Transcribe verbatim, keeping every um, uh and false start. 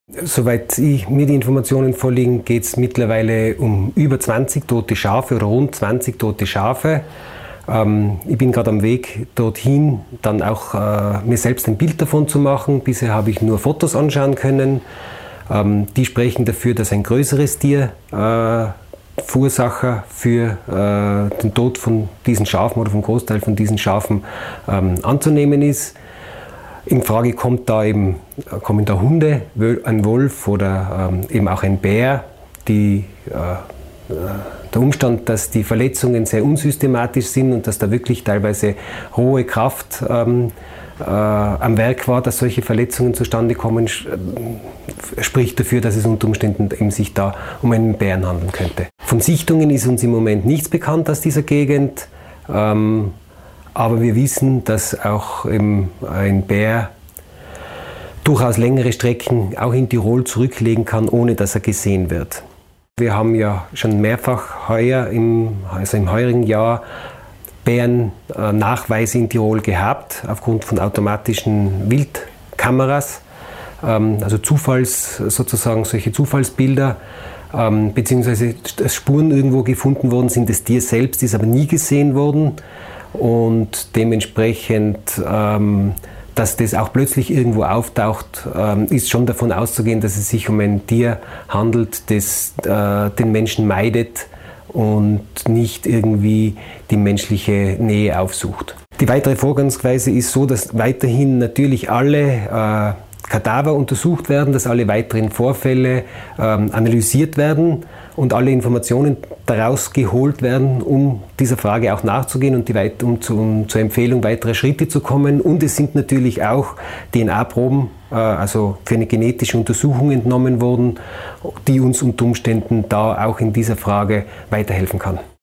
Soweit ich, mir die Informationen vorliegen, geht es mittlerweile um über zwanzig tote Schafe oder rund zwanzig tote Schafe. Ähm, ich bin gerade am Weg dorthin, dann auch äh, mir selbst ein Bild davon zu machen. Bisher habe ich nur Fotos anschauen können. Ähm, die sprechen dafür, dass ein größeres Tier äh, Verursacher für äh, den Tod von diesen Schafen oder vom Großteil von diesen Schafen ähm, anzunehmen ist. In Frage kommt da eben, kommen da Hunde, ein Wolf oder ähm, eben auch ein Bär. Die, äh, der Umstand, dass die Verletzungen sehr unsystematisch sind und dass da wirklich teilweise rohe Kraft ähm, äh, am Werk war, dass solche Verletzungen zustande kommen, äh, spricht dafür, dass es unter Umständen eben sich da um einen Bären handeln könnte. Von Sichtungen ist uns im Moment nichts bekannt aus dieser Gegend. Ähm, Aber wir wissen, dass auch ein Bär durchaus längere Strecken auch in Tirol zurücklegen kann, ohne dass er gesehen wird. Wir haben ja schon mehrfach heuer, im, also im heurigen Jahr, Bärennachweise in Tirol gehabt, aufgrund von automatischen Wildkameras, also Zufalls, sozusagen solche Zufallsbilder, beziehungsweise dass Spuren irgendwo gefunden worden sind, das Tier selbst ist aber nie gesehen worden. Und dementsprechend, ähm, dass das auch plötzlich irgendwo auftaucht, ähm, ist schon davon auszugehen, dass es sich um ein Tier handelt, das äh, den Menschen meidet und nicht irgendwie die menschliche Nähe aufsucht. Die weitere Vorgangsweise ist so, dass weiterhin natürlich alle äh, Kadaver untersucht werden, dass alle weiteren Vorfälle ähm, analysiert werden und alle Informationen daraus geholt werden, um dieser Frage auch nachzugehen und die, um, zu, um zur Empfehlung weiterer Schritte zu kommen. Und es sind natürlich auch D N A-Proben, äh, also für eine genetische Untersuchung entnommen worden, die uns unter Umständen da auch in dieser Frage weiterhelfen kann.